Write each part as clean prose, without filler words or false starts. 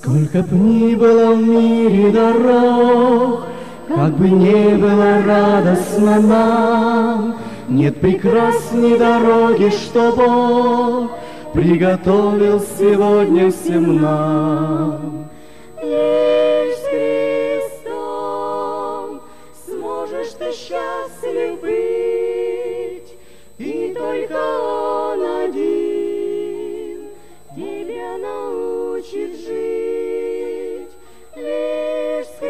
Сколько б ни было в мире дорог, как бы не было радостно нам, нет прекрасней дороги, что Бог приготовил сегодня всем нам. Лишь с Христом сможешь ты счастлив быть, и только Он один тебя научит жить. Лишь с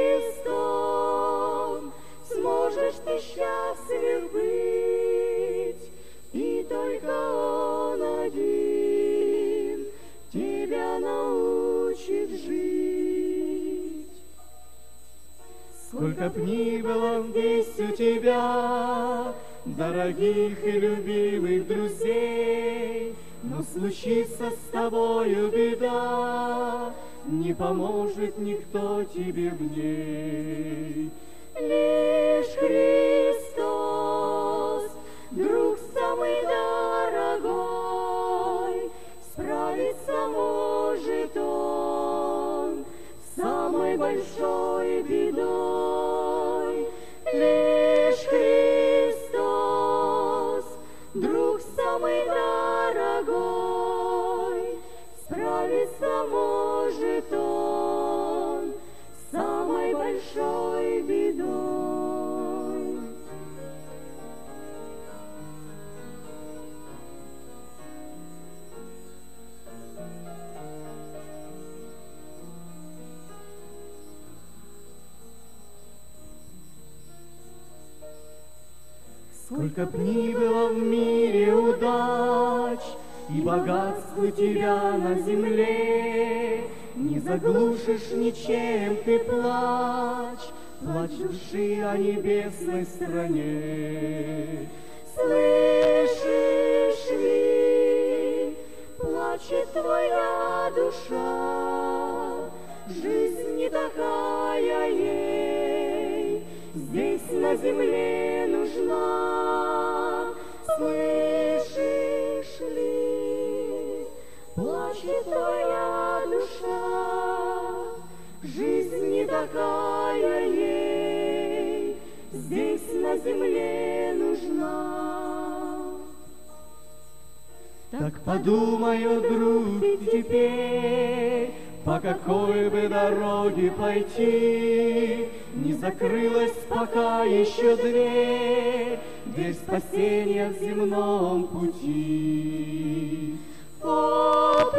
Христом сможешь ты счастлив быть, и только Он один тебя научит жить. Сколько б ни было здесь у тебя дорогих и любимых друзей, но случится с тобою беда, не поможет никто тебе в ней. Лишь Христос, друг самый дорогой, справиться может Он с самой большой бедой. Лишь Христос, друг самый дорогой, справиться может Он с самой большой бедой. Сколько б ни было в мире удач и богатства тебя на земле, не заглушишь ничем ты плач, плач души о небесной стране. Слышишь ли, плачет твоя душа, жизнь не такая ей, здесь на земле нужна. Слышишь ли, плачет твоя душа, жизнь не такая ей, здесь на земле нужна. Так подумай, друг, теперь, по какой бы дороге пойти, не закрылась пока еще дверь спасения в земном пути. О,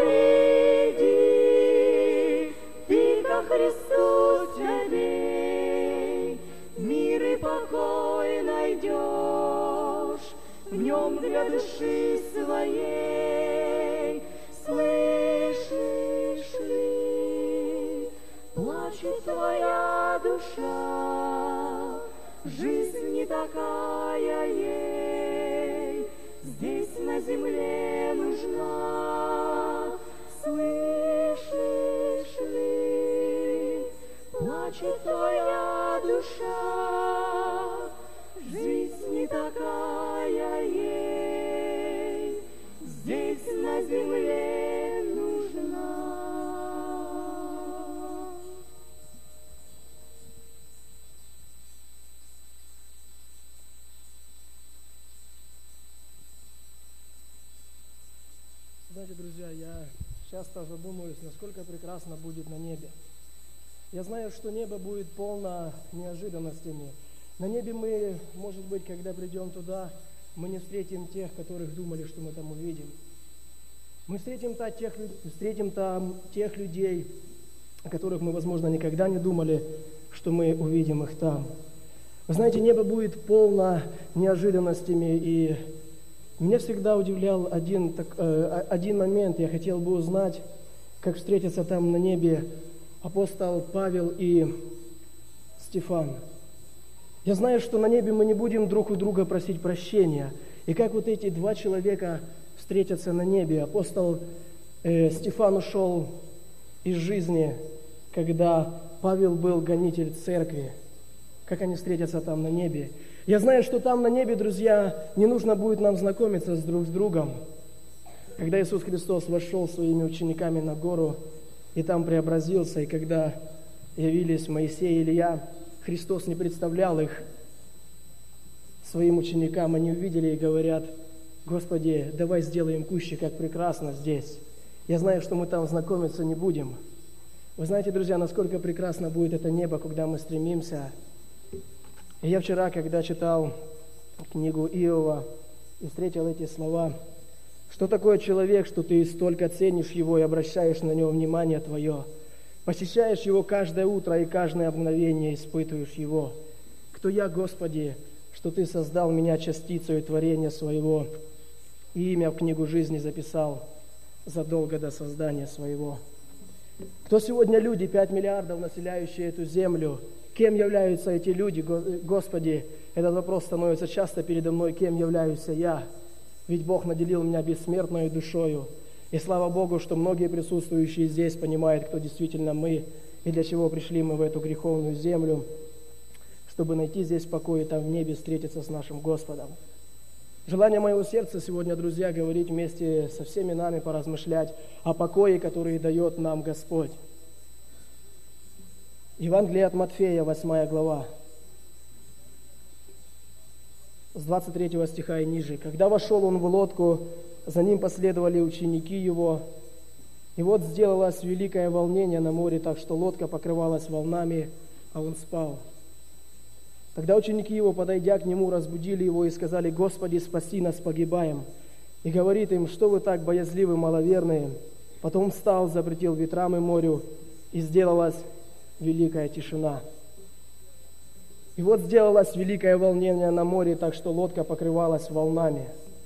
приди, ты ко Христу тебе, мир и покой найдешь в нем для души своей. Слышишь ли, плачет твоя душа, жизнь не такая ей, здесь на земле нужна. Слышишь ли, плачет твоя душа, жизнь не такая ей, здесь на земле нужна. Знаете, друзья, я часто задумываюсь, насколько прекрасно будет на небе. Я знаю, что небо будет полно неожиданностями. На небе мы, может быть, когда придем туда, мы не встретим тех, которых думали, что мы там увидим. Мы встретим там тех людей, о которых мы, возможно, никогда не думали, что мы увидим их там. Вы знаете, небо будет полно неожиданностями, и меня всегда удивлял один момент. Я хотел бы узнать, как встретятся там на небе апостол Павел и Стефан. Я знаю, что на небе мы не будем друг у друга просить прощения. И как вот эти два человека встретятся на небе. Апостол Стефан ушел из жизни, когда Павел был гонитель церкви. Как они встретятся там на небе. Я знаю, что там на небе, друзья, не нужно будет нам знакомиться друг с другом. Когда Иисус Христос вошел своими учениками на гору, и там преобразился. И когда явились Моисей и Илья, Христос не представлял их своим ученикам. Они увидели и говорят: «Господи, давай сделаем кущи, как прекрасно здесь. Я знаю, что мы там знакомиться не будем». Вы знаете, друзья, насколько прекрасно будет это небо, когда мы стремимся. И я вчера, когда читал книгу Иова, и встретил эти слова: «Что такое человек, что ты столько ценишь его и обращаешь на него внимание твое? Посещаешь его каждое утро и каждое мгновение испытываешь его. Кто я, Господи, что ты создал меня частицей творения своего и имя в книгу жизни записал задолго до создания своего». Кто сегодня люди, 5 миллиардов, населяющие эту землю? Кем являются эти люди, Господи? Этот вопрос становится часто передо мной: кем являюсь я? Ведь Бог наделил меня бессмертной душою. И слава Богу, что многие присутствующие здесь понимают, кто действительно мы, и для чего пришли мы в эту греховную землю, чтобы найти здесь покой и там в небе встретиться с нашим Господом. Желание моего сердца сегодня, друзья, говорить вместе со всеми нами, поразмышлять о покое, который дает нам Господь. Евангелие от Матфея, 8 глава, с 23 стиха и ниже. «Когда вошел он в лодку, за ним последовали ученики его, и вот сделалось великое волнение на море, так что лодка покрывалась волнами, а он спал. Тогда ученики его, подойдя к нему, разбудили его и сказали: Господи, спаси нас, погибаем. И говорит им: что вы так боязливы, маловерные? Потом встал, запретил ветрам и морю, и сделалась великая тишина. И вот сделалось великое волнение на море, так что лодка покрывалась волнами».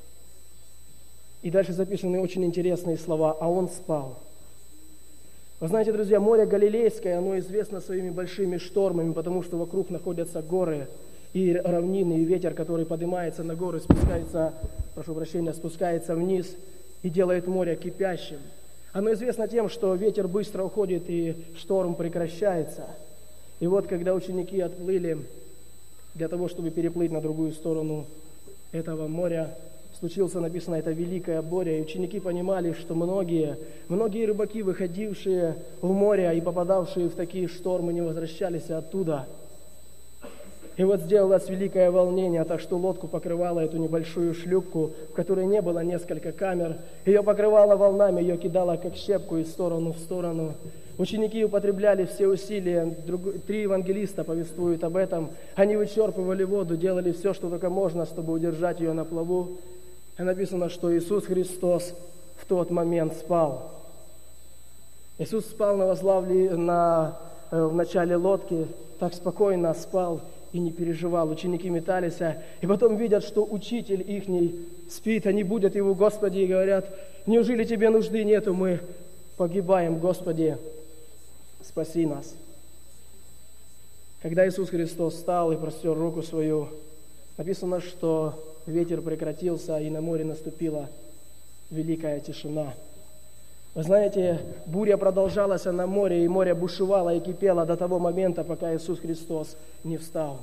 И дальше записаны очень интересные слова: «а он спал». Вы знаете, друзья, море Галилейское, оно известно своими большими штормами, потому что вокруг находятся горы и равнины, и ветер, который поднимается на горы, спускается вниз и делает море кипящим. Оно известно тем, что ветер быстро уходит и шторм прекращается. И вот, когда ученики отплыли для того, чтобы переплыть на другую сторону этого моря, случился, написано, это великая буря, и ученики понимали, что многие рыбаки, выходившие в море и попадавшие в такие штормы, не возвращались оттуда. И вот сделалось великое волнение, так что лодку покрывала эту небольшую шлюпку, в которой не было несколько камер. Ее покрывало волнами, ее кидало как щепку из стороны в сторону. Ученики употребляли все усилия, 3 евангелиста повествуют об этом. Они вычерпывали воду, делали все, что только можно, чтобы удержать ее на плаву. И написано, что Иисус Христос в тот момент спал. Иисус спал в начале лодки, так спокойно спал и не переживал. Ученики метались, и потом видят, что учитель ихний спит. Они будят его: Господи, и говорят: неужели тебе нужды нету? Мы погибаем, Господи, спаси нас. Когда Иисус Христос встал и простер руку свою, написано, что ветер прекратился, и на море наступила великая тишина. Вы знаете, буря продолжалась на море, и море бушевало и кипело до того момента, пока Иисус Христос не встал.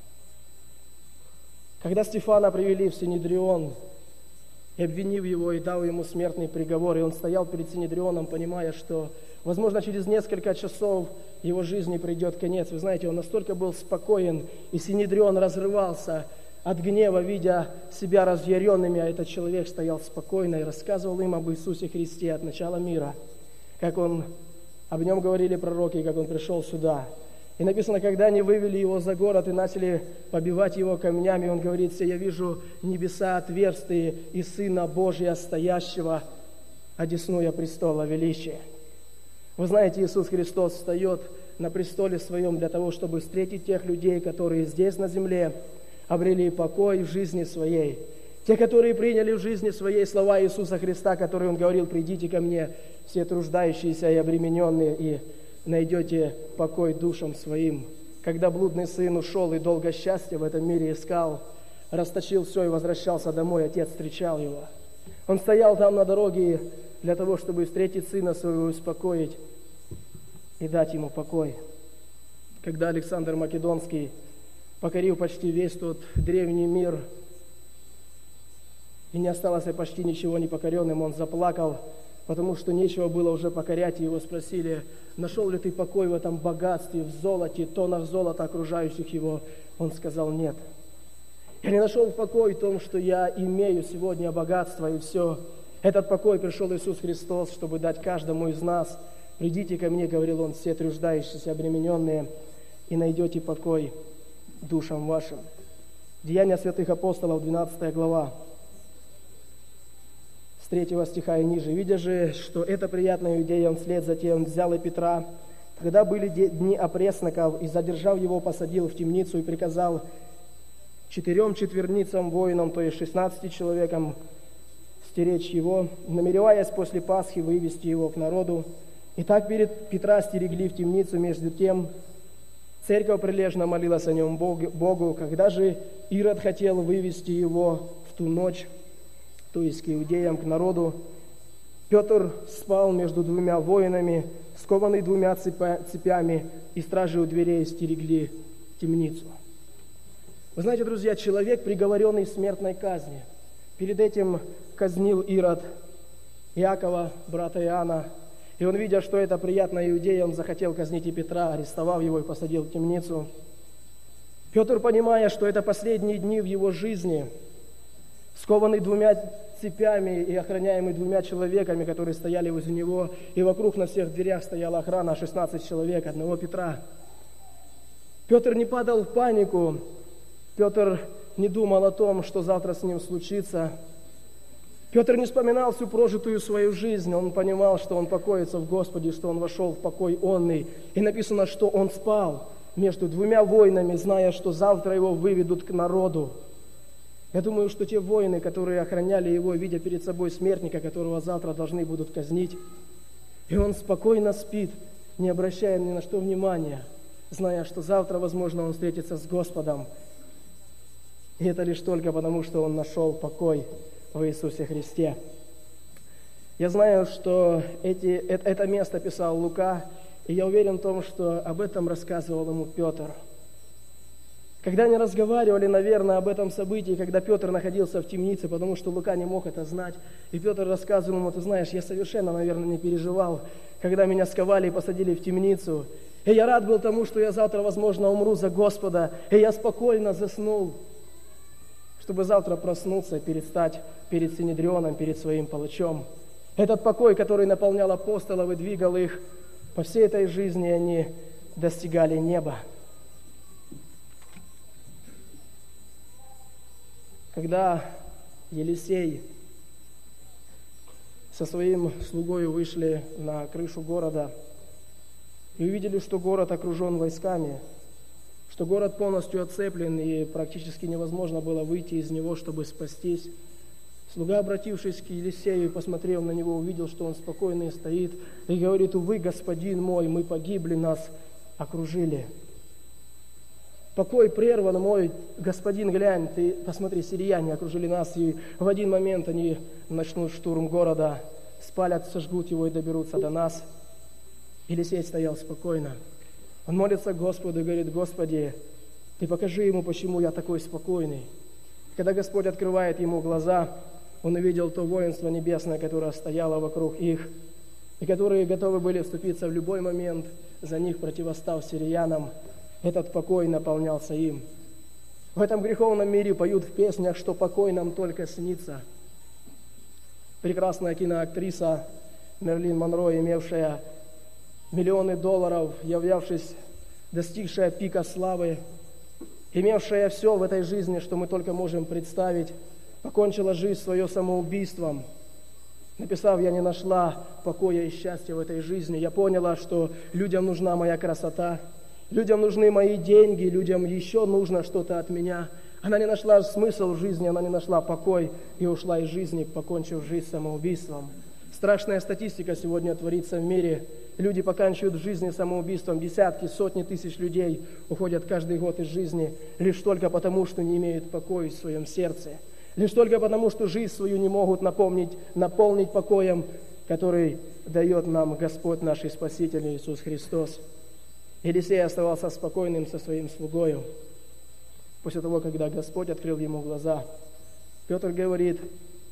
Когда Стефана привели в Синедрион, и обвинив его, и дал ему смертный приговор, и он стоял перед Синедрионом, понимая, что, возможно, через несколько часов его жизни придет конец. Вы знаете, он настолько был спокоен, и Синедрион разрывался от гнева, видя себя разъяренными, а этот человек стоял спокойно и рассказывал им об Иисусе Христе от начала мира, как об нем говорили пророки, как он пришел сюда. И написано, когда они вывели его за город и начали побивать его камнями, он говорит: «Я вижу небеса отверстые и Сына Божия, стоящего одесную престола величия». Вы знаете, Иисус Христос встает на престоле своем для того, чтобы встретить тех людей, которые здесь на земле обрели покой в жизни своей. Те, которые приняли в жизни своей слова Иисуса Христа, которые Он говорил: «Придите ко мне, все труждающиеся и обремененные, и найдете покой душам своим». Когда блудный сын ушел и долго счастья в этом мире искал, расточил все и возвращался домой, отец встречал его. Он стоял там на дороге для того, чтобы встретить сына своего, успокоить и дать ему покой. Когда Александр Македонский покорил почти весь тот древний мир, и не осталось почти ничего непокоренным, он заплакал, потому что нечего было уже покорять, и его спросили: нашел ли ты покой в этом богатстве, в золоте, тоннах золота, окружающих его? Он сказал: нет. Я не нашел покой в том, что я имею сегодня богатство и все. Этот покой пришел Иисус Христос, чтобы дать каждому из нас. Придите ко мне, говорил Он, все труждающиеся, обремененные, и найдете покой душам вашим. Деяния святых апостолов, 12 глава, с 3 стиха и ниже. Видя же, что это приятно иудеям, вслед за тем взял и Петра, когда были дни опресноков, и, задержав его, посадил в темницу и приказал 4 четверницам воинам, то есть 16 человекам, стеречь его, намереваясь после Пасхи вывести его к народу. И так перед Петра стерегли в темницу, между тем церковь прилежно молилась о нем Богу. Когда же Ирод хотел вывести его в ту ночь, то есть к иудеям, к народу, Петр спал между 2 воинами, скованный 2 цепями, и стражи у дверей стерегли темницу. Вы знаете, друзья, человек, приговоренный к смертной казни, перед этим казнил Ирод Иакова, брата Иоанна, и он, видя, что это приятно иудеям, захотел казнить и Петра, арестовав его и посадил в темницу. Петр, понимая, что это последние дни в его жизни, скованный 2 цепями и охраняемый 2 человеками, которые стояли возле него, и вокруг на всех дверях стояла охрана, 16 человек, одного Петра. Петр не падал в панику, Петр не думал о том, что завтра с ним случится. Петр не вспоминал всю прожитую свою жизнь, он понимал, что он покоится в Господе, что он вошел в покой онный. И написано, что он спал между 2 воинами, зная, что завтра его выведут к народу. Я думаю, что те воины, которые охраняли его, видя перед собой смертника, которого завтра должны будут казнить, и он спокойно спит, не обращая ни на что внимания, зная, что завтра, возможно, он встретится с Господом. И это лишь только потому, что он нашел покой в Иисусе Христе. Я знаю, что это место писал Лука, и я уверен в том, что об этом рассказывал ему Петр. Когда они разговаривали, наверное, об этом событии, когда Петр находился в темнице, потому что Лука не мог это знать, и Петр рассказывал ему: ты знаешь, я совершенно, наверное, не переживал, когда меня сковали и посадили в темницу. И я рад был тому, что я завтра, возможно, умру за Господа, и я спокойно заснул, чтобы завтра проснуться и предстать перед Синедрионом, перед своим палачом. Этот покой, который наполнял апостолов и двигал их, по всей этой жизни они достигали неба. Когда Елисей со своим слугой вышли на крышу города и увидели, что город окружен войсками, что город полностью оцеплен и практически невозможно было выйти из него, чтобы спастись, слуга, обратившись к Елисею, посмотрев на него, увидел, что он спокойный стоит, и говорит: увы, господин мой, мы погибли, нас окружили. Покой прерван, мой господин, глянь, ты посмотри, сирияне окружили нас, и в один момент они начнут штурм города, спалят, сожгут его и доберутся до нас. Елисей стоял спокойно. Он молится Господу и говорит: Господи, Ты покажи ему, почему я такой спокойный. Когда Господь открывает ему глаза, он увидел то воинство небесное, которое стояло вокруг их, и которые готовы были вступиться в любой момент за них, противостав сириянам. Этот покой наполнялся им. В этом греховном мире поют в песнях, что покой нам только снится. Прекрасная киноактриса Мерлин Монро, имевшая миллионы долларов, достигшая пика славы, имевшая все в этой жизни, что мы только можем представить, покончила жизнь свое самоубийством. Написав: «Я не нашла покоя и счастья в этой жизни. Я поняла, что людям нужна моя красота, людям нужны мои деньги, людям еще нужно что-то от меня». Она не нашла смысл в жизни, она не нашла покой и ушла из жизни, покончив жизнь самоубийством. Страшная статистика сегодня творится в мире. Люди поканчивают жизни самоубийством. Десятки, сотни тысяч людей уходят каждый год из жизни лишь только потому, что не имеют покоя в своем сердце. Лишь только потому, что жизнь свою не могут наполнить покоем, который дает нам Господь наш и Спаситель Иисус Христос. Елисей оставался спокойным со своим слугою. После того, когда Господь открыл ему глаза, Петр говорит: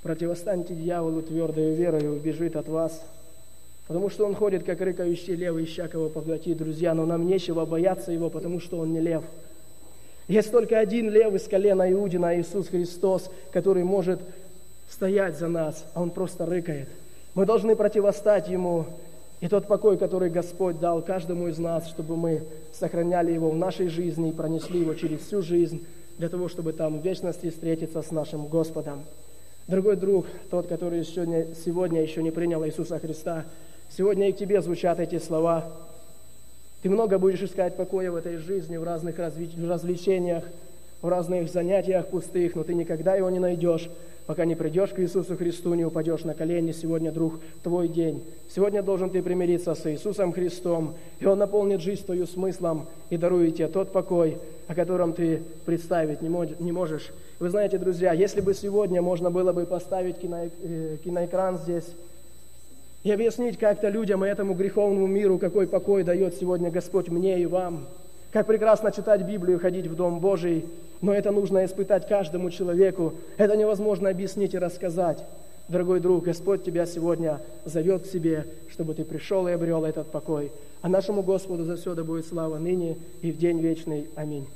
Противостаньте дьяволу твердою верою, убежит от вас. Потому что он ходит, как рыкающий лев, ища кого поглотить, друзья, но нам нечего бояться его, потому что он не лев. Есть только один лев из колена Иудина, Иисус Христос, который может стоять за нас, а он просто рыкает. Мы должны противостать ему, и тот покой, который Господь дал каждому из нас, чтобы мы сохраняли его в нашей жизни и пронесли его через всю жизнь, для того, чтобы там в вечности встретиться с нашим Господом. Дорогой друг, тот, который сегодня еще не принял Иисуса Христа, сегодня и к тебе звучат эти слова. Ты много будешь искать покоя в этой жизни, в разных развлечениях, в разных занятиях пустых, но ты никогда его не найдешь, пока не придешь к Иисусу Христу, не упадешь на колени. Сегодня, друг, твой день. Сегодня должен ты примириться с Иисусом Христом, и Он наполнит жизнь твою смыслом и дарует тебе тот покой, о котором ты представить не можешь. Вы знаете, друзья, если бы сегодня можно было бы поставить киноэкран здесь и объяснить как-то людям и этому греховному миру, какой покой дает сегодня Господь мне и вам, как прекрасно читать Библию, ходить в Дом Божий, но это нужно испытать каждому человеку. Это невозможно объяснить и рассказать. Дорогой друг, Господь тебя сегодня зовет к себе, чтобы ты пришел и обрел этот покой. А нашему Господу за все да будет слава ныне и в день вечный. Аминь.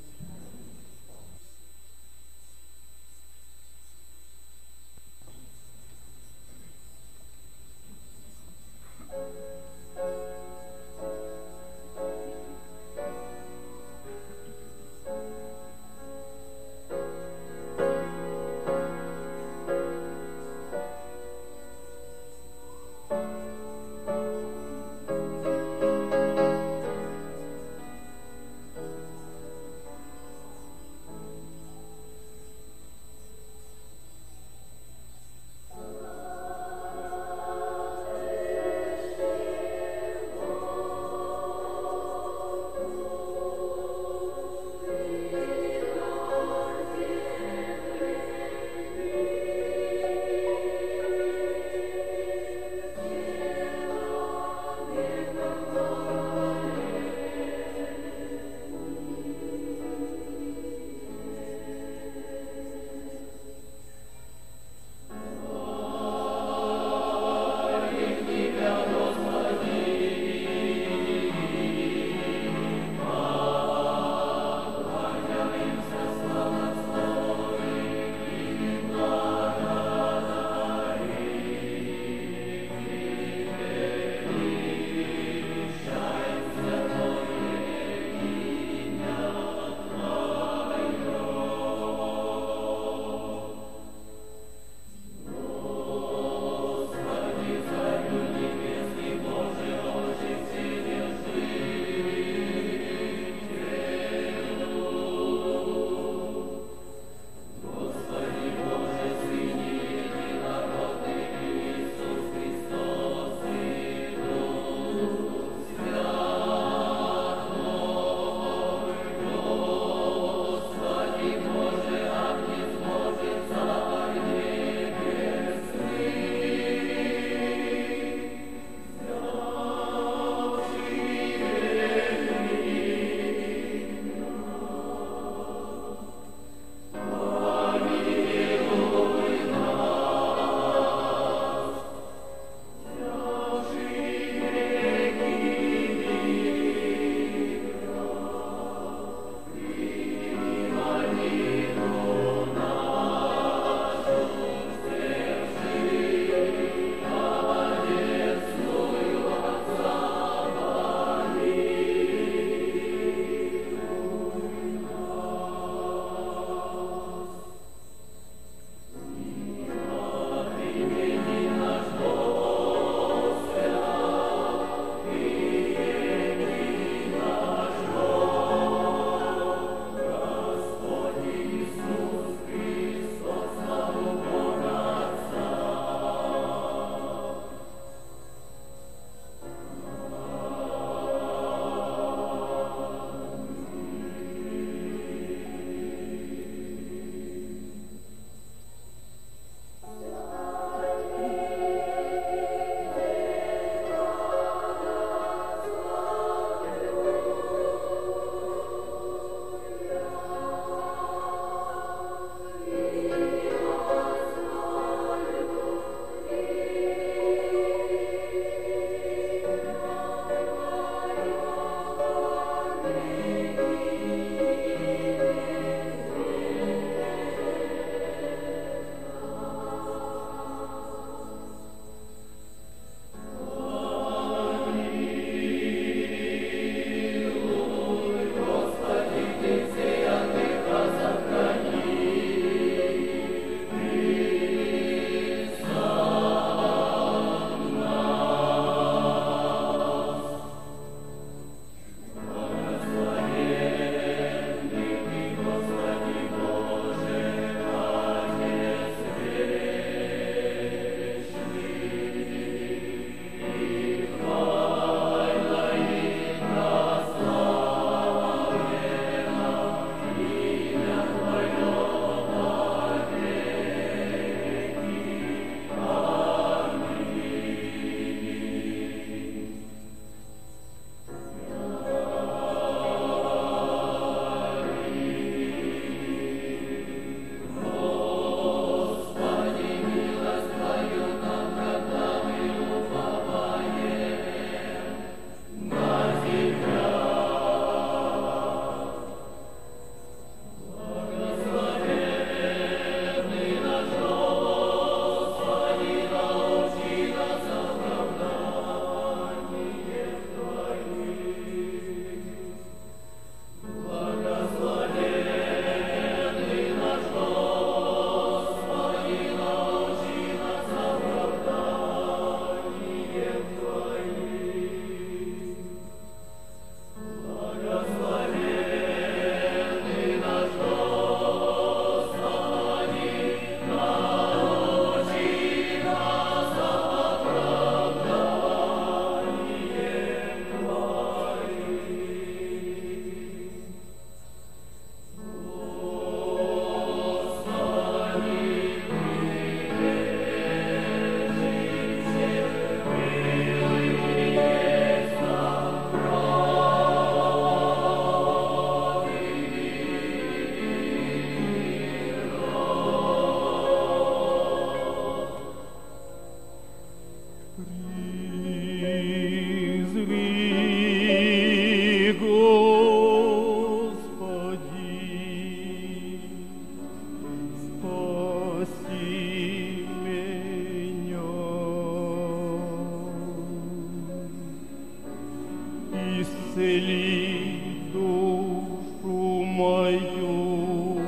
исцели душу мою.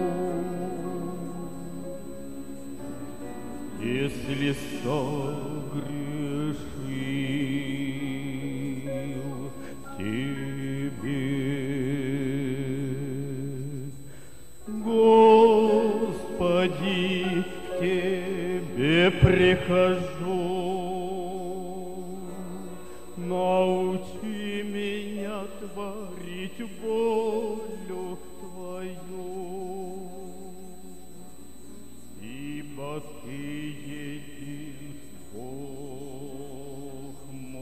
Если согрешил Тебе, Господи, к Тебе прихожу, научи меня творить волю Твою, ибо Ты един Бог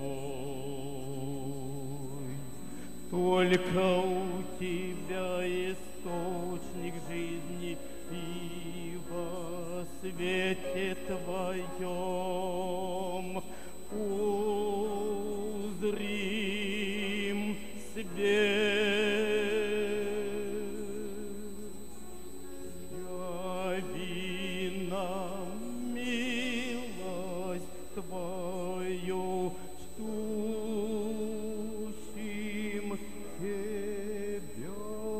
мой. Только у Тебя источник жизни, и во свете Твоем узрим свет. Яви нам милость Твою, ждущим Тебя.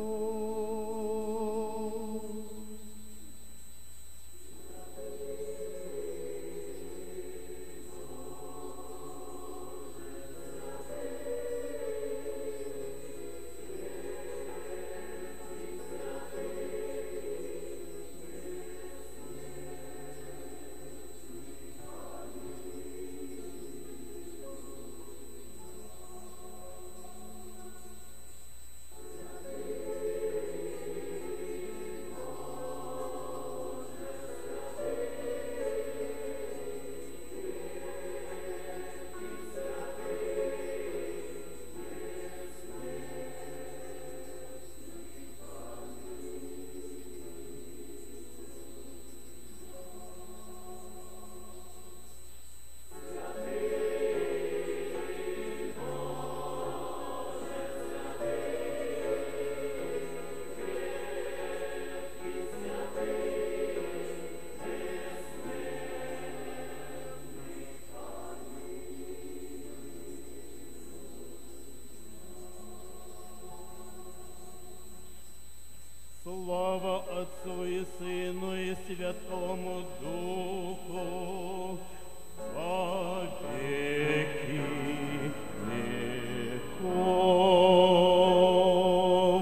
Слава Отцу и Сыну и Святому Духу во веки веков.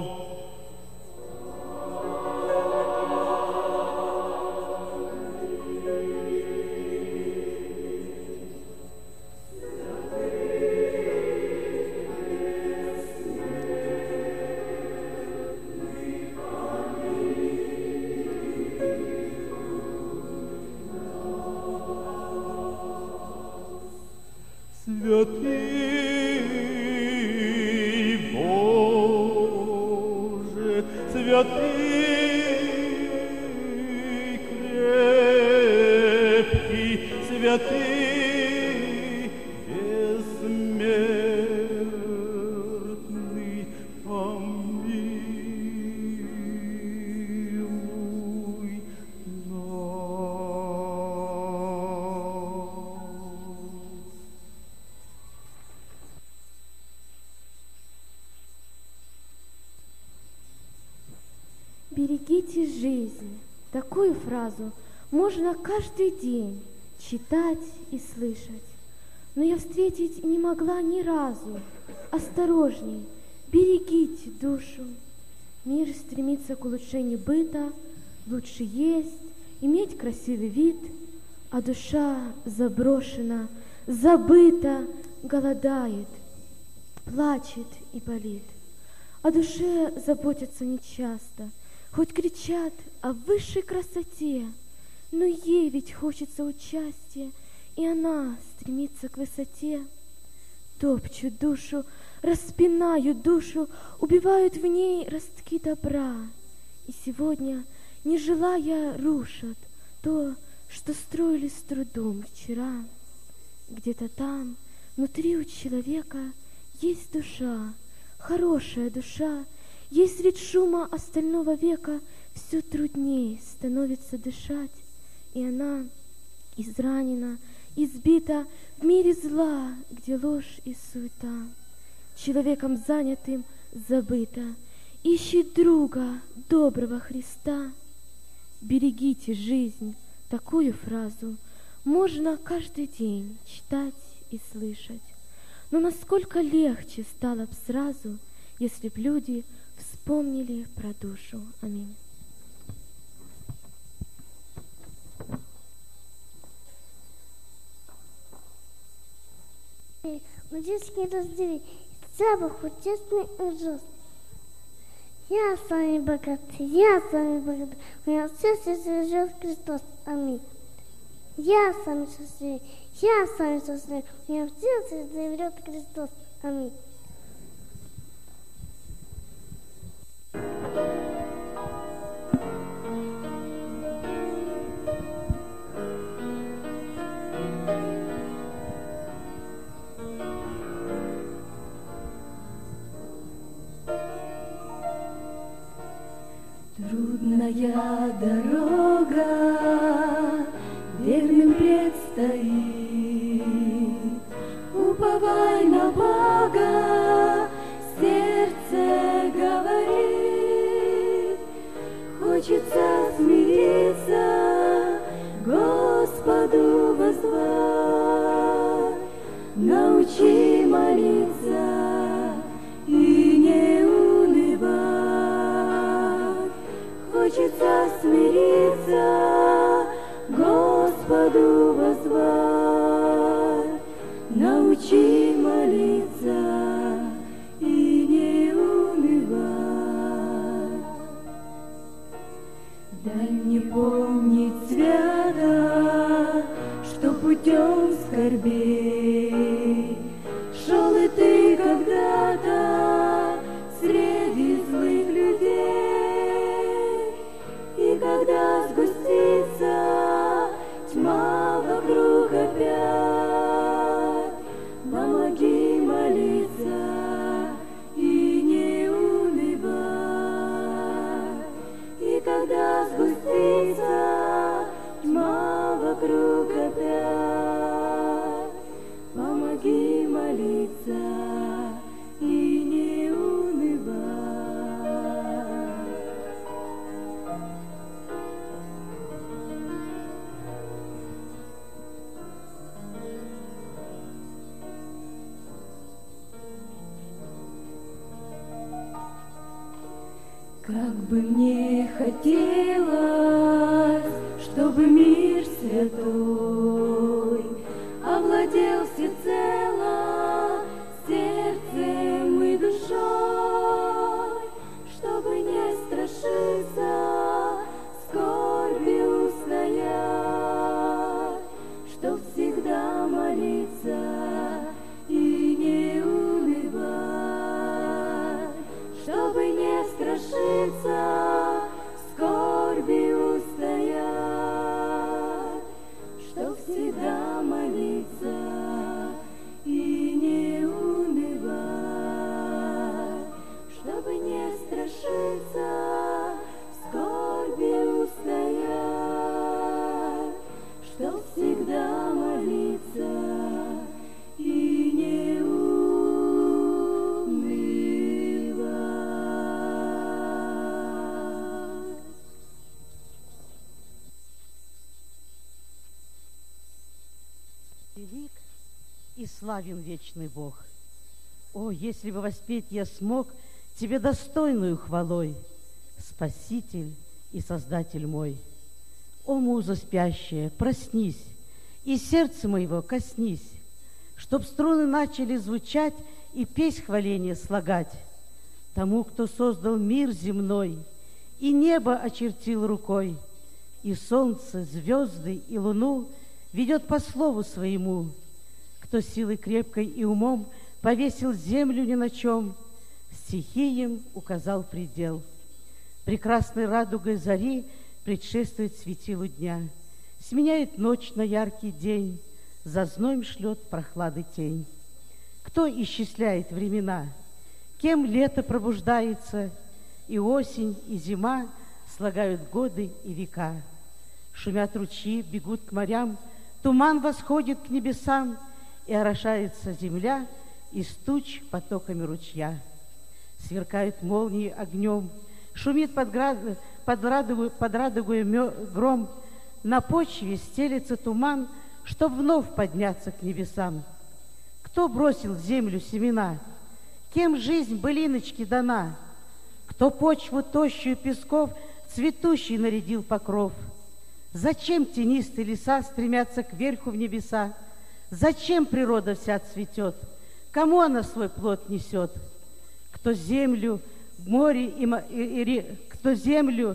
Святый Боже, святый крепкий, святый бессмертный, помилуй нас. Берегите жизнь. Такую фразу можно каждый день читать и слышать. Но я встретить не могла ни разу. Осторожней, берегите душу. Мир стремится к улучшению быта, лучше есть, иметь красивый вид, а душа заброшена, забыта, голодает, плачет и болит. О душе заботятся нечасто, хоть кричат о высшей красоте, но ей ведь хочется участия, и она стремится к высоте. Топчут душу, распинают душу, убивают в ней ростки добра. И сегодня, не желая, рушат то, что строили с трудом вчера. Где-то там, внутри у человека, есть душа, хорошая душа, ей средь шума остального века все трудней становится дышать, и она изранена, избита в мире зла, где ложь и суета. человеком занятым забыто. Ищет друга, доброго Христа. Берегите жизнь, такую фразу можно каждый день читать и слышать. Но насколько легче стало б сразу, если б люди вспомнили про душу. Аминь. Мужицкий раздели, запах честный ужас. Я с вами богат, я с вами богат, у меня в сердце живет Христос. Аминь. Я с вами счастлив, я с вами счастлив, у меня в сердце живет Христос. Аминь. Трудная дорога верным предстоит. Уповай на Бога, сердце говорит. Хочется смириться, Господу воззвать. Научи молиться и не унывать. Хочется смириться, Господу воззвать. Научи молиться и не унывать. Дай мне помнить свято, что путем скорбей шел и ты когда-то среди злых людей. И когда сгустится тьма вокруг опять, помоги молиться и не унывать. И когда сгустится тьма вокруг опять, помоги молиться и не унывать. Как бы мне хотелось, чтобы мир святой овладел всецело сердцем и душой, чтобы не страшиться, скорби устоять, чтоб всегда молиться и не унывать, чтобы не страшиться, скорби устоять, чтоб всегда молиться и не унывать, чтобы не страшиться, скорби устоять, чтоб всегда молиться и не унывать. Велик и славен вечный Бог. О, если бы воспеть я смог Тебе достойную хвалой, Спаситель и Создатель мой. О, муза спящая, проснись, и сердце моего коснись, чтоб струны начали звучать и песнь хваления слагать тому, кто создал мир земной и небо очертил рукой, и солнце, звезды и луну ведет по слову своему, кто силой крепкой и умом повесил землю ни на чем, стихиям указал предел. Прекрасной радугой зари предшествует светилу дня, сменяет ночь на яркий день, за зноем шлет прохлады тень. Кто исчисляет времена, кем лето пробуждается, и осень, и зима слагают годы и века. Шумят ручьи, бегут к морям, туман восходит к небесам, и орошается земля из туч потоками ручья. Сверкают молнии огнем, шумит под радугой гром, на почве стелется туман, чтоб вновь подняться к небесам. Кто бросил в землю семена? Кем жизнь былиночки дана? Кто почву тощую песков цветущий нарядил покров? Зачем тенистые леса стремятся кверху в небеса? Зачем природа вся цветет? Кому она свой плод несет? Кто землю, море кто землю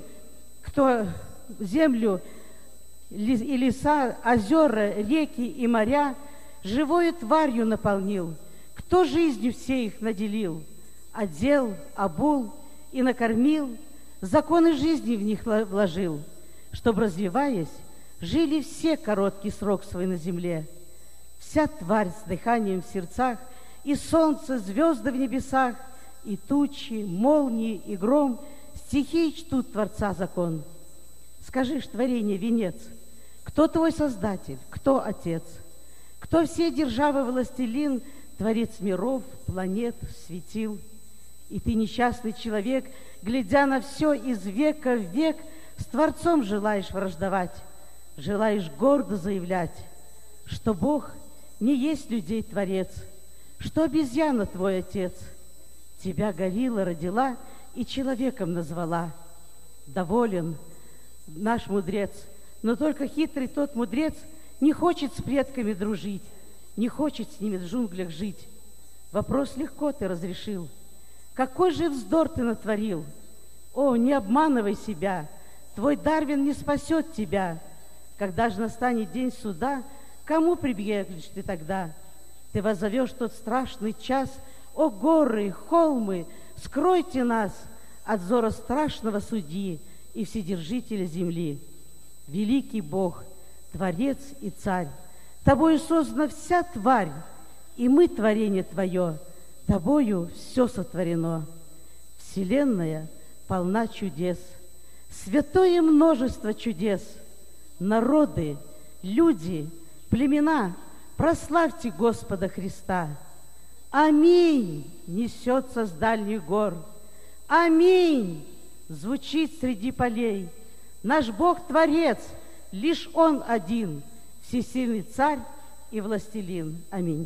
и леса, озера, реки и моря живою тварью наполнил? Кто жизнью все их наделил? Одел, обул и накормил, законы жизни в них вложил, чтоб, развиваясь, жили все короткий срок свой на земле. Вся тварь с дыханием в сердцах, и солнце, звезды в небесах, и тучи, молнии и гром, стихии чтут Творца закон. Скажи ж, творение, венец, кто твой Создатель, кто Отец? Кто все державы властелин, Творец миров, планет, светил? И ты, несчастный человек, глядя на все из века в век, с Творцом желаешь враждовать, желаешь гордо заявлять, что Бог не есть людей Творец, что обезьяна твой Отец. Тебя горилла родила и человеком назвала. Доволен наш мудрец, но только хитрый тот мудрец не хочет с предками дружить, не хочет с ними в джунглях жить. Вопрос легко ты разрешил. Какой же вздор ты натворил? О, не обманывай себя, твой Дарвин не спасет тебя. Когда же настанет день суда, кому прибегаешь ты тогда? Ты воззовешь тот страшный час: о, горы, холмы, скройте нас от взора страшного судьи и вседержителя земли. Великий Бог, Творец и Царь, Тобою создана вся тварь, и мы, творение Твое, Тобою все сотворено. Вселенная полна чудес, святое множество чудес. Народы, люди, племена, прославьте Господа Христа. Аминь несется с дальних гор. Аминь звучит среди полей. Наш Бог Творец, лишь Он один, всесильный Царь и Властелин. Аминь.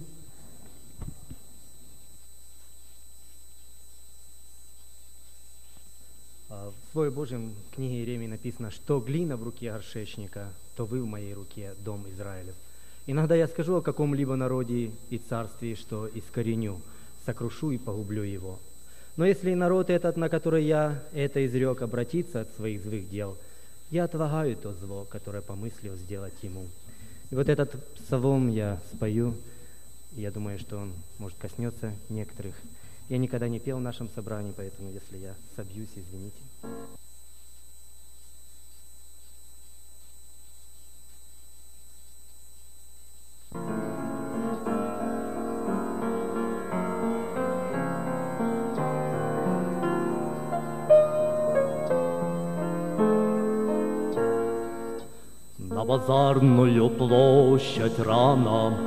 В Слове Божьем в книге Иеремии написано, что глина в руке горшечника, то вы в моей руке, дом Израилев. Иногда я скажу о каком-либо народе и царстве, что искореню, сокрушу и погублю его. Но если народ этот, на который я это изрек, обратится от своих злых дел, я отвергаю то зло, которое помыслил сделать ему. И вот этот псалом я спою, и я думаю, что он, может, коснется некоторых. Я никогда не пел в нашем собрании, поэтому если я собьюсь, извините. На базарную площадь рано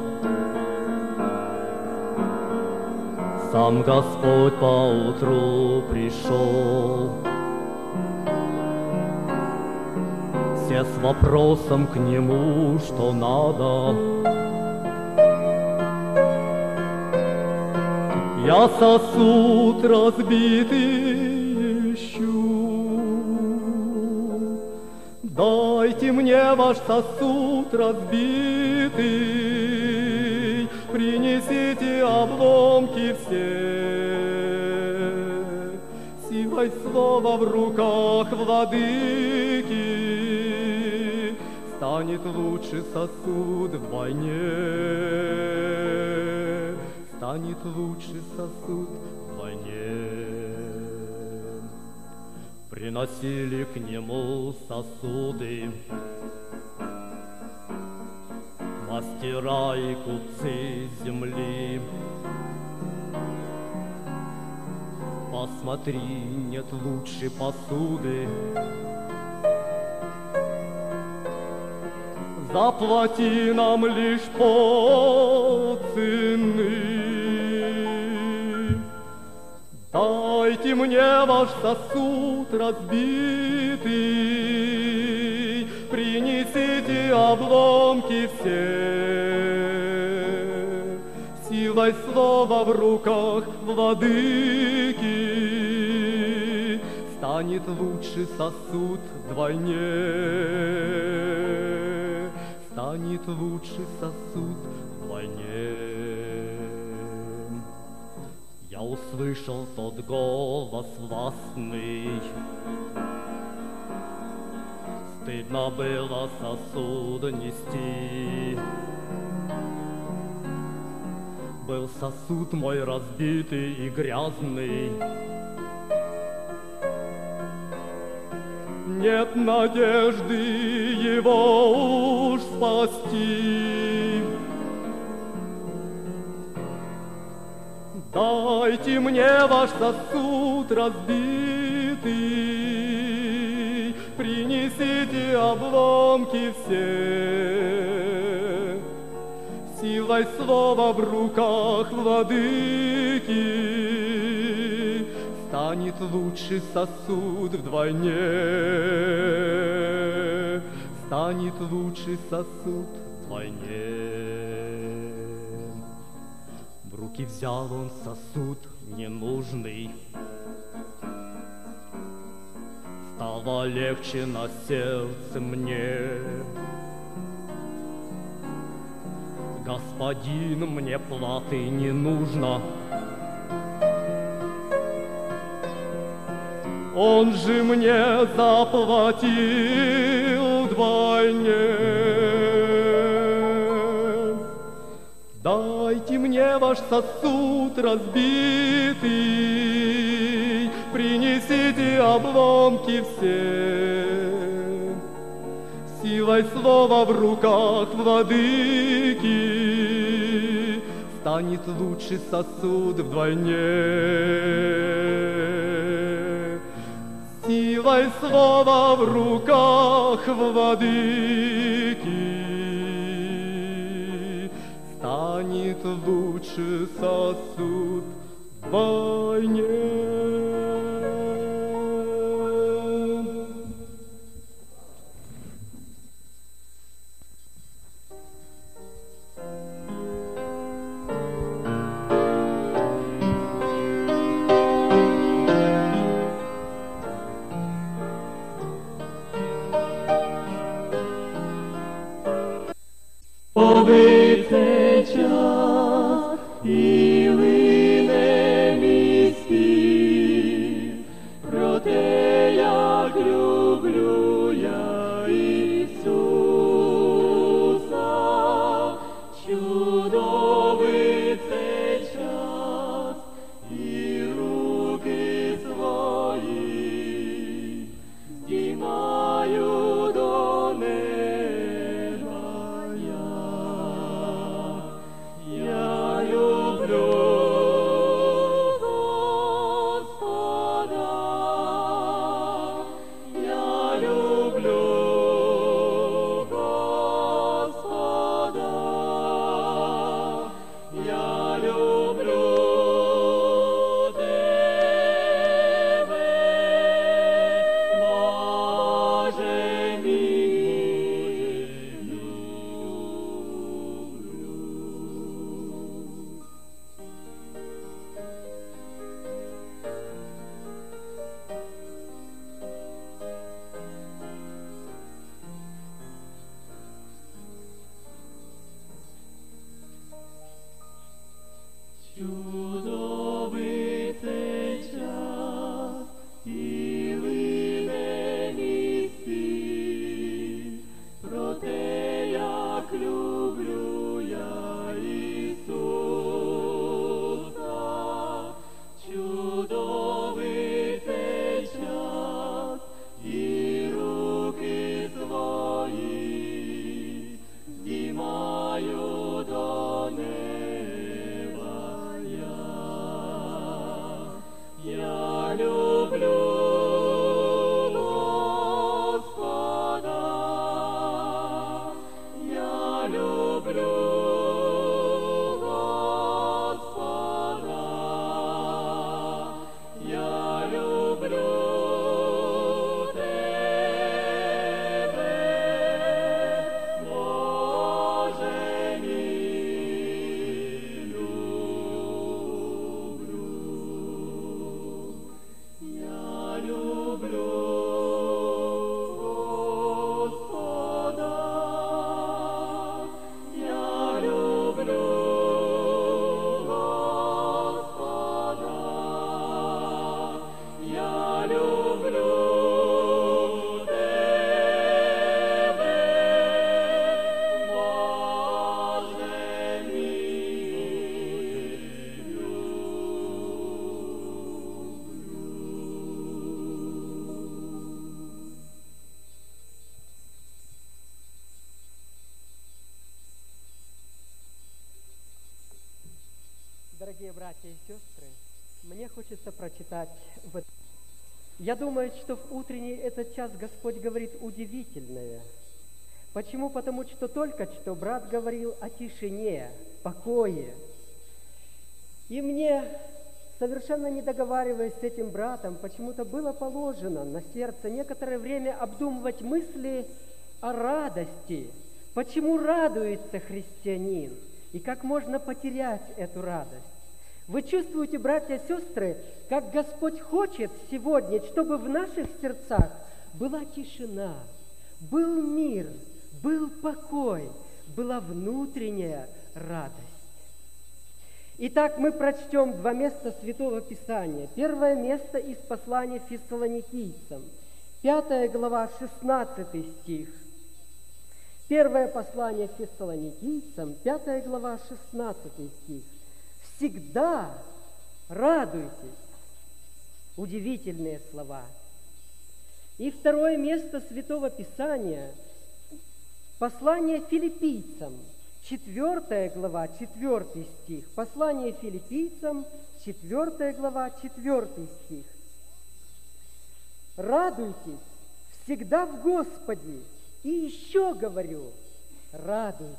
сам Господь поутру пришел. Все с вопросом к Нему, что надо. Я сосуд разбитый ищу. Дайте мне ваш сосуд разбитый, принесите обломки все. Силой слова в руках владыки станет лучше сосуд в войне. Станет лучше сосуд в войне. Приносили к Нему сосуды мастера и купцы земли. Посмотри, нет лучше посуды. Заплати нам лишь полцены. Дайте мне ваш сосуд разбитый, принесите обломки все. Силой слова в руках владыки станет лучше сосуд вдвойне. Станет лучше сосуд вдвойне. Я услышал тот голос властный, стыдно было сосуд нести. Был сосуд мой разбитый и грязный, нет надежды его уж спасти. Дайте мне ваш сосуд разбитый, принесите обломки все. Силой слова в руках владыки станет лучше сосуд вдвойне. Станет лучше сосуд вдвойне. В руки взял он сосуд ненужный, стало легче на сердце мне. Господин, мне платы не нужно, он же мне заплатил вдвойне. Дайте мне ваш сосуд разбитый, принесите обломки все. Силой слова в руках владыки станет лучше сосуд вдвойне. Силой слова в руках владыки станет лучше сосуд вдвойне. Ой, цей час, і лине мій спів, про те, як люблю я Ісуса. Чудовий цей час, і руки свої здіймаю до неба. Дорогие братья и сестры, мне хочется прочитать. Я думаю, что в утренний этот час Господь говорит удивительное. Почему? Потому что только что брат говорил о тишине, покое. И мне, совершенно не договариваясь с этим братом, почему-то было положено на сердце некоторое время обдумывать мысли о радости. Почему радуется христианин? И как можно потерять эту радость? Вы чувствуете, братья и сестры, как Господь хочет сегодня, чтобы в наших сердцах была тишина, был мир, был покой, была внутренняя радость. Итак, мы прочтем два места Святого Писания. Первое место из послания Фессалоникийцам, 5 глава, 16 стих. Первое послание Фессалоникийцам, 5 глава, 16 стих. «Всегда радуйтесь». Удивительные слова. И второе место Святого Писания, послание Филиппийцам, 4 глава, 4 стих. Послание Филиппийцам, 4 глава, 4 стих. «Радуйтесь всегда в Господе, и еще говорю, радуйтесь».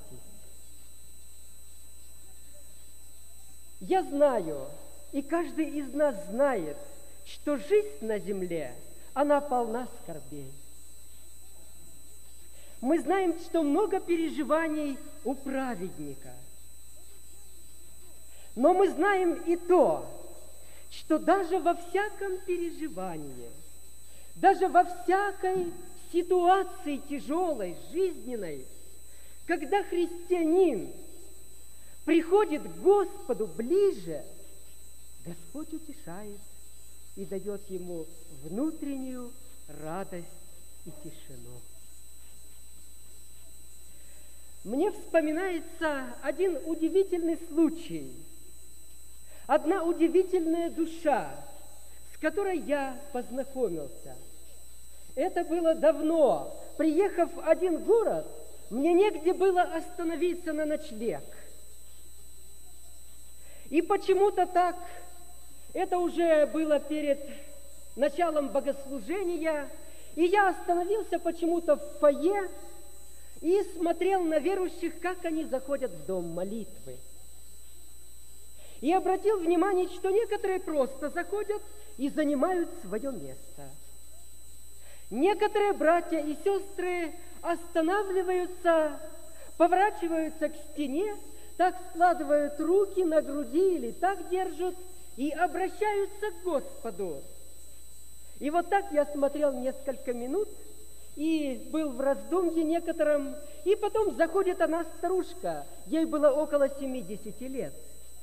Я знаю, и каждый из нас знает, что жизнь на земле, она полна скорбей. Мы знаем, что много переживаний у праведника. Но мы знаем и то, что даже во всяком переживании, даже во всякой ситуации тяжелой, жизненной, когда христианин приходит к Господу ближе, Господь утешает и дает ему внутреннюю радость и тишину. Мне вспоминается один удивительный случай, одна удивительная душа, с которой я познакомился. Это было давно. Приехав в один город, мне негде было остановиться на ночлег. И почему-то так, это уже было перед началом богослужения, и я остановился почему-то в фойе и смотрел на верующих, как они заходят в дом молитвы. И обратил внимание, что некоторые просто заходят и занимают свое место. Некоторые братья и сестры останавливаются, поворачиваются к стене, так складывают руки на груди или так держат и обращаются к Господу. И вот так я смотрел несколько минут и был в раздумье некотором, и потом заходит она, старушка, ей было около 70 лет.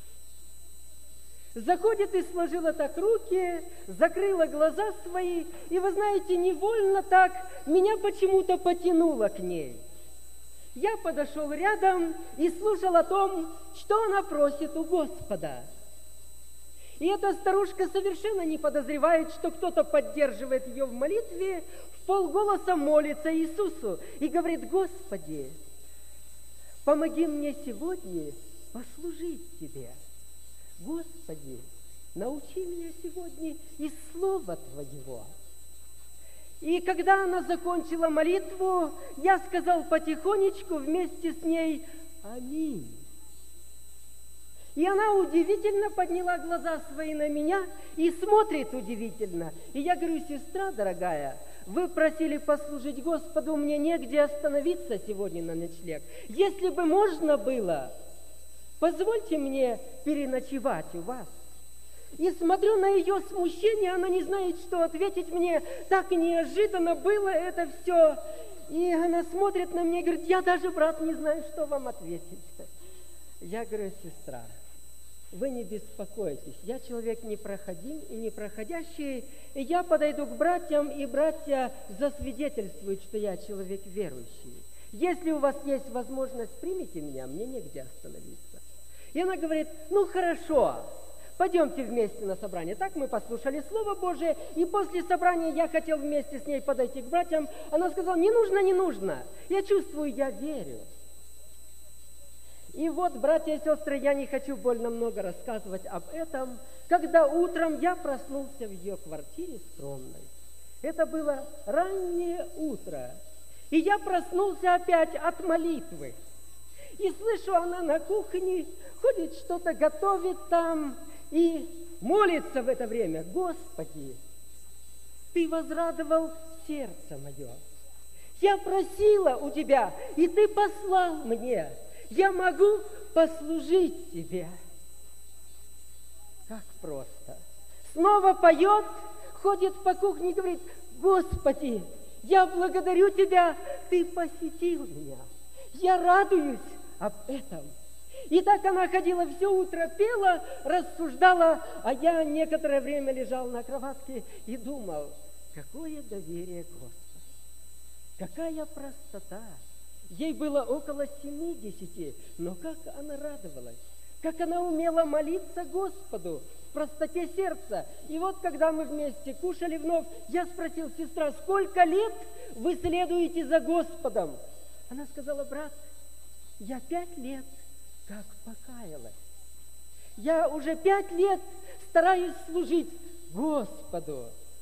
Заходит и сложила так руки, закрыла глаза свои, и вы знаете, невольно так меня почему-то потянуло к ней. Я подошел рядом и слушал о том, что она просит у Господа. И эта старушка совершенно не подозревает, что кто-то поддерживает ее в молитве, вполголоса молится Иисусу и говорит: «Господи, помоги мне сегодня послужить Тебе. Господи, научи меня сегодня из Слова Твоего». И когда она закончила молитву, я сказал потихонечку вместе с ней: «Аминь». И она удивительно подняла глаза свои на меня и смотрит удивительно. И я говорю: «Сестра дорогая, вы просили послужить Господу, мне негде остановиться сегодня на ночлег. Если бы можно было, позвольте мне переночевать у вас». И смотрю на ее смущение, она не знает, что ответить мне. Так неожиданно было это все. И она смотрит на меня и говорит: «Я даже, брат, не знаю, что вам ответить». Я говорю: «Сестра, вы не беспокойтесь, я человек непроходим и непроходящий, и я подойду к братьям, и братья засвидетельствуют, что я человек верующий. Если у вас есть возможность, примите меня, мне негде остановиться». И она говорит: «Ну хорошо, пойдемте вместе на собрание». Так мы послушали Слово Божие, и после собрания я хотел вместе с ней подойти к братьям. Она сказала: «Не нужно, не нужно, я чувствую, я верю». И вот, братья и сестры, я не хочу больно много рассказывать об этом, когда утром я проснулся в ее квартире скромной. Это было раннее утро, и я проснулся опять от молитвы. И слышу, она на кухне ходит, что-то готовит там и молится в это время. Господи, Ты возрадовал сердце мое. Я просила у Тебя, и Ты послал мне. Я могу послужить Тебе. Как просто. Снова поет, ходит по кухне и говорит: Господи, я благодарю Тебя, Ты посетил меня. Я радуюсь об этом. И так она ходила все утро, пела, рассуждала, а я некоторое время лежал на кроватке и думал: какое доверие Господу, какая простота. Ей было около 70, но как она радовалась, как она умела молиться Господу в простоте сердца. И вот, когда мы вместе кушали вновь, я спросил: сестра, сколько лет вы следуете за Господом? Она сказала: брат, я 5 лет как покаялась. Я уже 5 лет стараюсь служить Господу.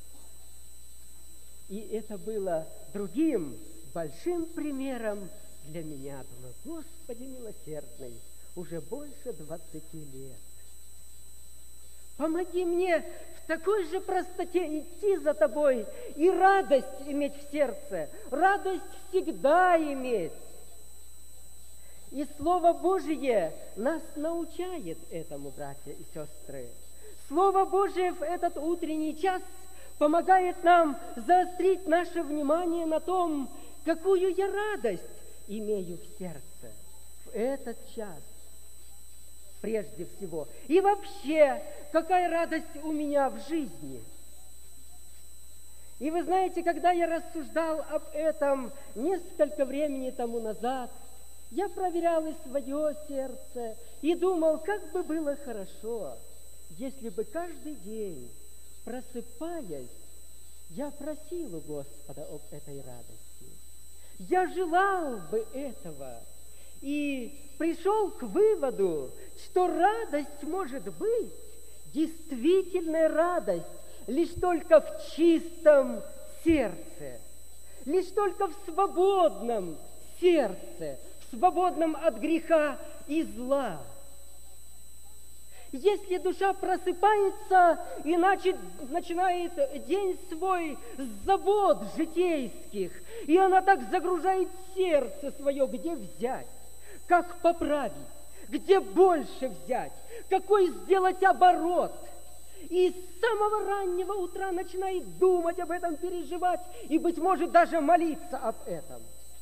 И это было другим большим примером для меня. Думаю: Господи милосердный, уже больше 20 лет. Помоги мне в такой же простоте идти за Тобой и радость иметь в сердце, радость всегда иметь. И Слово Божие нас научает этому, братья и сестры. Слово Божие в этот утренний час помогает нам заострить наше внимание на том, какую я радость имею в сердце в этот час, прежде всего. И вообще, какая радость у меня в жизни. И вы знаете, когда я рассуждал об этом несколько времени тому назад, я проверял и свое сердце и думал, как бы было хорошо, если бы каждый день, просыпаясь, я просил у Господа об этой радости. Я желал бы этого и пришел к выводу, что радость может быть, действительная радость, лишь только в чистом сердце, лишь только в свободном сердце, свободном от греха и зла. Если душа просыпается и начинает день свой с забот житейских, и она так загружает сердце свое, где взять, как поправить, где больше взять, какой сделать оборот, и с самого раннего утра начинает думать об этом, переживать и, быть может, даже молиться об этом.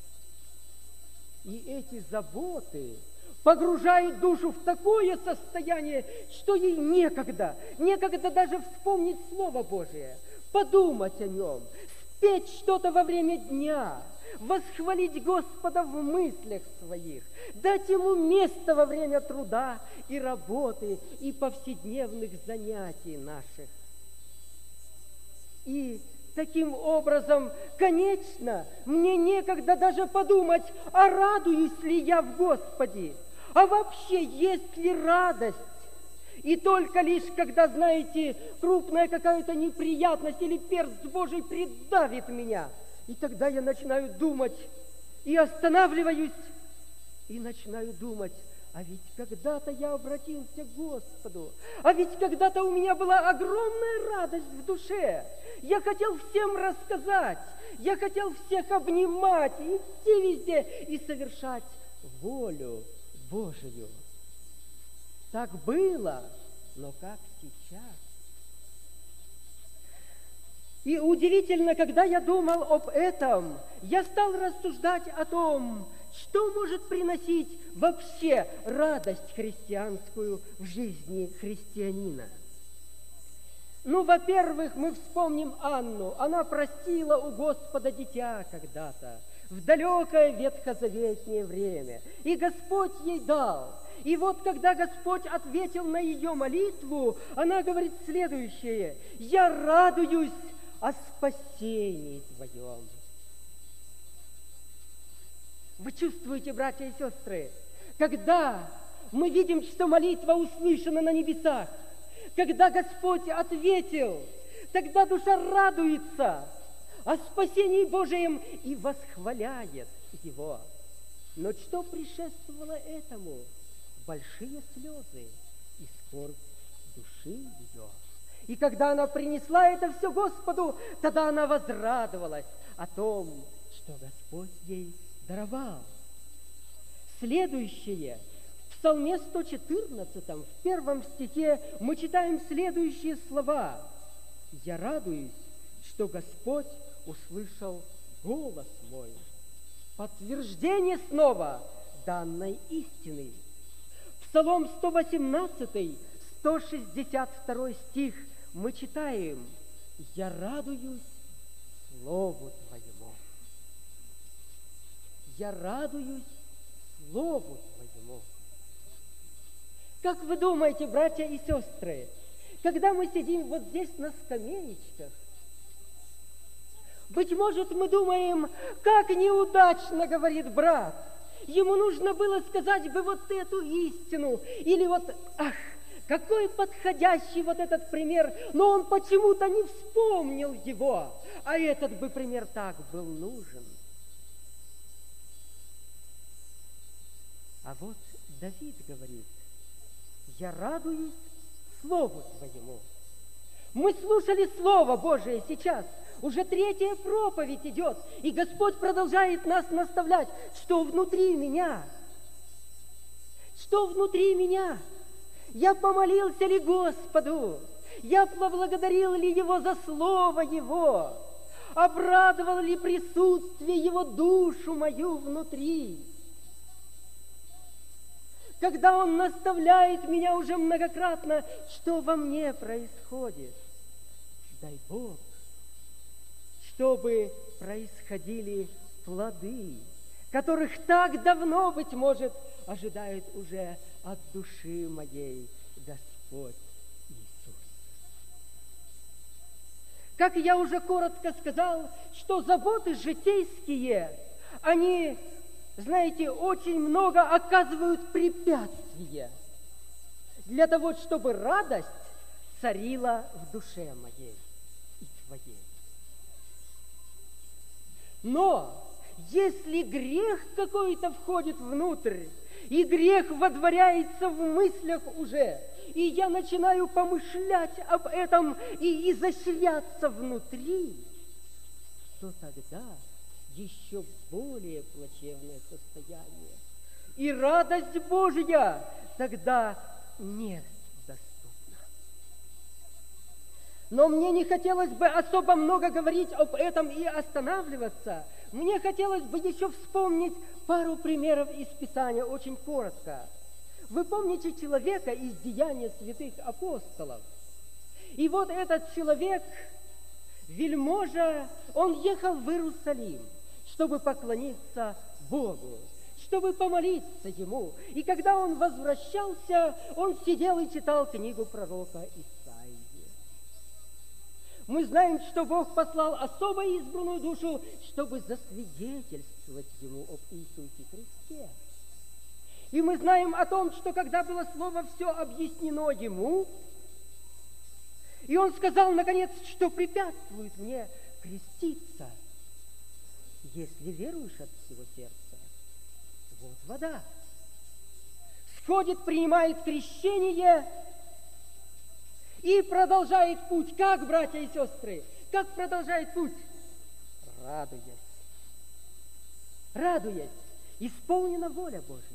И эти заботы погружают душу в такое состояние, что ей некогда даже вспомнить Слово Божие, подумать о нем, спеть что-то во время дня, восхвалить Господа в мыслях своих, дать Ему место во время труда и работы и повседневных занятий наших. И таким образом, конечно, мне некогда даже подумать, а радуюсь ли я в Господе, а вообще есть ли радость. И только лишь, когда, знаете, крупная какая-то неприятность или перст Божий придавит меня, и тогда я начинаю думать, и останавливаюсь, и начинаю думать, а ведь когда-то я обратился к Господу, а ведь когда-то у меня была огромная радость в душе. Я хотел всем рассказать, я хотел всех обнимать, идти везде и совершать волю Божию. Так было, но как сейчас? И удивительно, когда я думал об этом, я стал рассуждать о том, что может приносить вообще радость христианскую в жизни христианина. Ну, во-первых, мы вспомним Анну. Она просила у Господа дитя когда-то, в далекое ветхозаветнее время. И Господь ей дал. И вот, когда Господь ответил на ее молитву, она говорит следующее: «Я радуюсь о спасении Твоем». Вы чувствуете, братья и сестры, Когда мы видим, что молитва услышана на небесах, когда Господь ответил, тогда душа радуется о спасении Божьем и восхваляет Его. Но что предшествовало этому? Большие слезы и скорбь души ее. И когда она принесла это все Господу, тогда она возрадовалась о том, что Господь ей даровал. Следующее. В Псалме 114, в 1 стихе, мы читаем следующие слова. «Я радуюсь, что Господь услышал голос мой». Подтверждение снова данной истины. Псалом 118, 162 стих, мы читаем: «Я радуюсь Слову Твоему». Я радуюсь Слову Твоему. Как вы думаете, братья и сестры, когда мы сидим вот здесь на скамеечках, быть может, мы думаем, как неудачно говорит брат. Ему нужно было сказать бы вот эту истину. Или вот, ах, какой подходящий вот этот пример, но он почему-то не вспомнил его. А этот бы пример так был нужен. А вот Давид говорит: «Я радуюсь Слову Твоему». Мы слушали Слово Божие сейчас. Уже 3-я проповедь идет, и Господь продолжает нас наставлять, что внутри меня. Что внутри меня? Я помолился ли Господу? Я поблагодарил ли Его за Слово Его? Обрадовал ли присутствие Его душу мою внутри? Когда Он наставляет меня уже многократно, что во мне происходит? Дай Бог, чтобы происходили плоды, которых так давно, быть может, ожидает уже от души моей Господь Иисус. Как я уже коротко сказал, что заботы житейские, они, знаете, очень много оказывают препятствия для того, чтобы радость царила в душе моей и твоей. Но если грех какой-то входит внутрь, и грех водворяется в мыслях уже, и я начинаю помышлять об этом и изощряться внутри, то тогда еще более плачевное состояние. И радость Божья тогда недоступна. Но мне не хотелось бы особо много говорить об этом и останавливаться. Мне хотелось бы еще вспомнить пару примеров из Писания, очень коротко. Вы помните человека из Деяния святых апостолов? И вот этот человек, вельможа, он ехал в Иерусалим, чтобы поклониться Богу, чтобы помолиться Ему. И когда он возвращался, он сидел и читал книгу пророка Исаии. Мы знаем, что Бог послал особо избранную душу, чтобы засвидетельствовать Ему об Иисусе Христе. И мы знаем о том, что когда было слово все объяснено Ему, и Он сказал, наконец, что препятствует мне креститься, если веруешь от всего сердца. Вот вода. Сходит, принимает крещение и продолжает путь. Как, братья и сестры? Как продолжает путь? Радуясь. Радуясь. Исполнена воля Божья.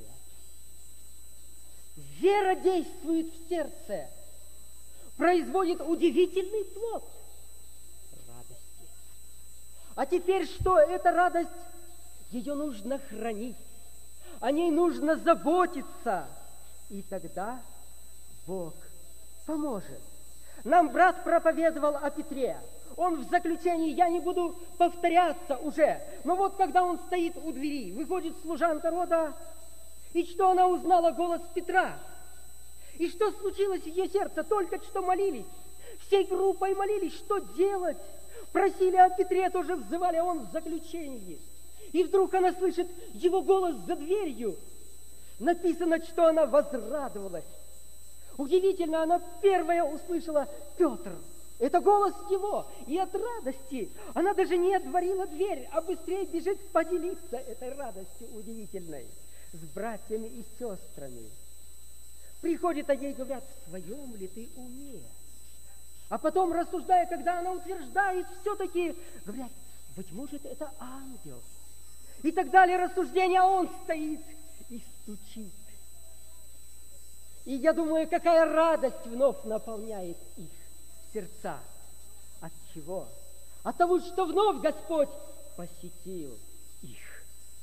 Вера действует в сердце. Производит удивительный плод радости. А теперь что? Эта радость, ее нужно хранить. О ней нужно заботиться. И тогда Бог поможет. Нам брат проповедовал о Петре. Он в заключении, я не буду повторяться уже, но вот когда он стоит у двери, выходит служанка рода, и что она узнала голос Петра? И что случилось в ее сердце? Только что молились. Всей группой молились, что делать? Просили о Петре, тоже взывали, а он в заключении. И вдруг она слышит его голос за дверью. написано, что она возрадовалась. Удивительно, она первая услышала Петр. Это голос его. И от радости она даже не отворила дверь, а быстрее бежит поделиться этой радостью удивительной с братьями и сестрами. Приходят, а ей говорят: в своем ли ты уме? А потом, рассуждая, когда она утверждает, все-таки говорят: быть может, это ангел. И так далее рассуждения, а он стоит и стучит. И я думаю, какая радость вновь наполняет их сердца. От чего? От того, что вновь Господь посетил их.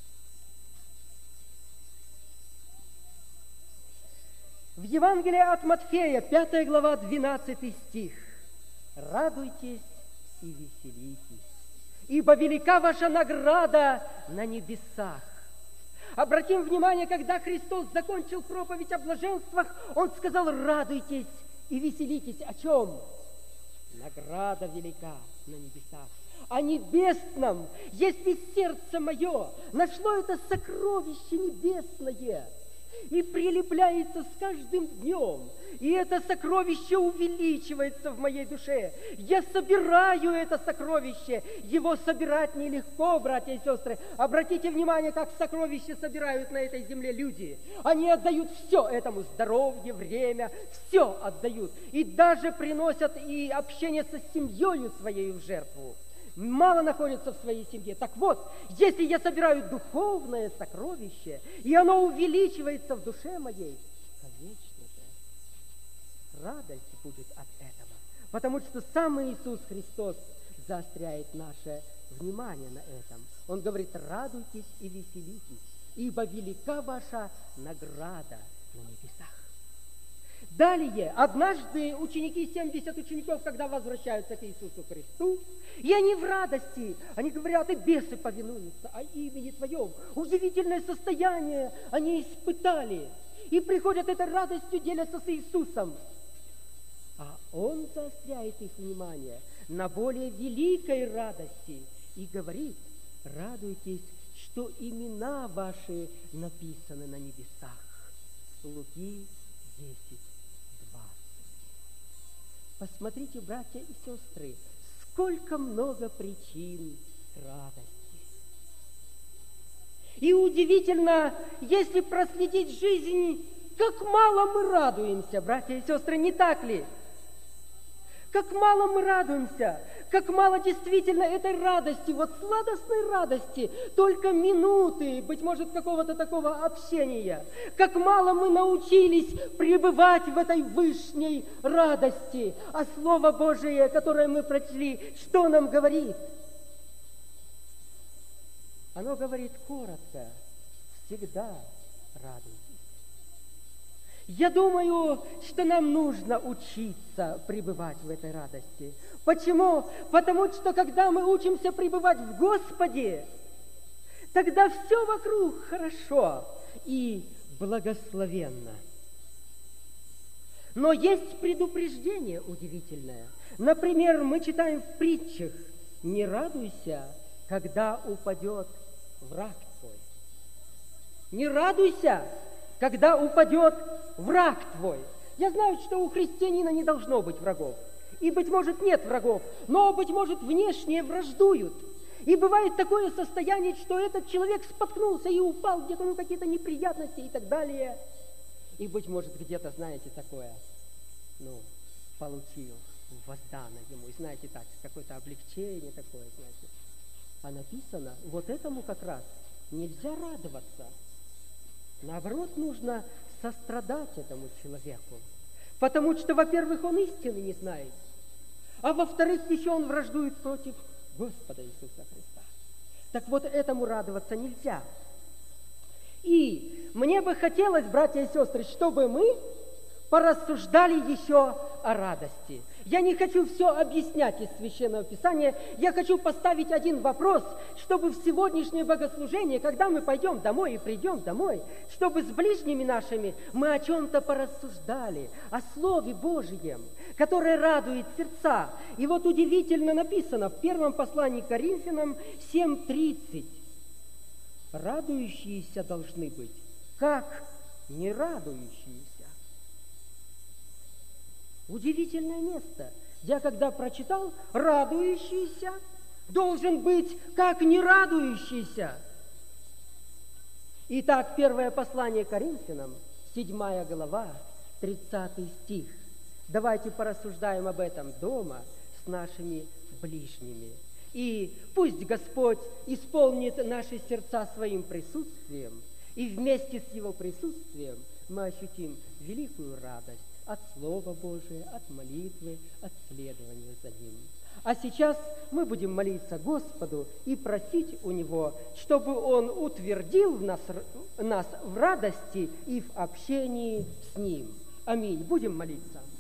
В Евангелии от Матфея, 5 глава, 12 стих. «Радуйтесь и веселитесь, ибо велика ваша награда на небесах». Обратим внимание, когда Христос закончил проповедь о блаженствах, Он сказал: радуйтесь и веселитесь. О чем? Награда велика на небесах. О небесном, если сердце мое нашло это сокровище небесное и прилепляется с каждым днем, и это сокровище увеличивается в моей душе. Я собираю это сокровище. Его собирать нелегко, братья и сестры. Обратите внимание, как сокровища собирают на этой земле люди. Они отдают все этому: здоровье, время, все отдают. И даже приносят и общение со семьей своей в жертву. Мало находится в своей семье. Так вот, если я собираю духовное сокровище, и оно увеличивается в душе моей, конечно же, радость будет от этого. Потому что сам Иисус Христос заостряет наше внимание на этом. Он говорит: радуйтесь и веселитесь, ибо велика ваша награда на небесах. Далее, однажды ученики, 70 учеников, когда возвращаются к Иисусу Христу, и они в радости, они говорят: и бесы повинуются о имени Твоем. Удивительное состояние они испытали. И приходят этой радостью, делятся с Иисусом. А Он заостряет их внимание на более великой радости и говорит: радуйтесь, что имена ваши написаны на небесах. Луки 10. Посмотрите, братья и сестры, сколько много причин радости. И удивительно, если проследить жизнь, как мало мы радуемся, братья и сестры, не так ли? Как мало мы радуемся, как мало действительно этой радости, вот сладостной радости, только минуты, быть может, какого-то такого общения. Как мало мы научились пребывать в этой вышней радости. А Слово Божие, которое мы прочли, что нам говорит? Оно говорит коротко: всегда радуйтесь. Я думаю, что нам нужно учиться пребывать в этой радости. Почему? Потому что, когда мы учимся пребывать в Господе, тогда все вокруг хорошо и благословенно. Но есть предупреждение удивительное. Например, мы читаем в притчах: «Не радуйся, когда упадет враг твой». Не радуйся, когда упадет враг твой. Я знаю, что у христианина не должно быть врагов. И, быть может, нет врагов, но, быть может, внешне враждуют. И бывает такое состояние, что этот человек споткнулся и упал, где-то какие-то неприятности и так далее. И, быть может, где-то, знаете, такое, получил, воздано ему. И, знаете, так, какое-то облегчение такое, знаете. А написано, вот этому как раз нельзя радоваться. Наоборот, нужно сострадать этому человеку. Потому что, во-первых, он истины не знает, а во-вторых, еще он враждует против Господа Иисуса Христа. Так вот, этому радоваться нельзя. И мне бы хотелось, братья и сестры, чтобы мы порассуждали еще о радости. Я не хочу все объяснять из Священного Писания. Я хочу поставить один вопрос, чтобы в сегодняшнее богослужение, когда мы пойдем домой и придем домой, чтобы с ближними нашими мы о чем-то порассуждали, о Слове Божьем, которое радует сердца. И вот удивительно написано в первом послании к Коринфянам 7:30. Радующиеся должны быть, как не радующиеся. Удивительное место. Я когда прочитал, радующийся должен быть как не радующийся. Итак, первое послание Коринфянам, 7 глава, 30 стих. Давайте порассуждаем об этом дома с нашими ближними. И пусть Господь исполнит наши сердца своим присутствием, и вместе с Его присутствием мы ощутим великую радость от Слова Божия, от молитвы, от следования за Ним. А сейчас мы будем молиться Господу и просить у Него, чтобы Он утвердил нас в радости и в общении с Ним. Аминь. Будем молиться.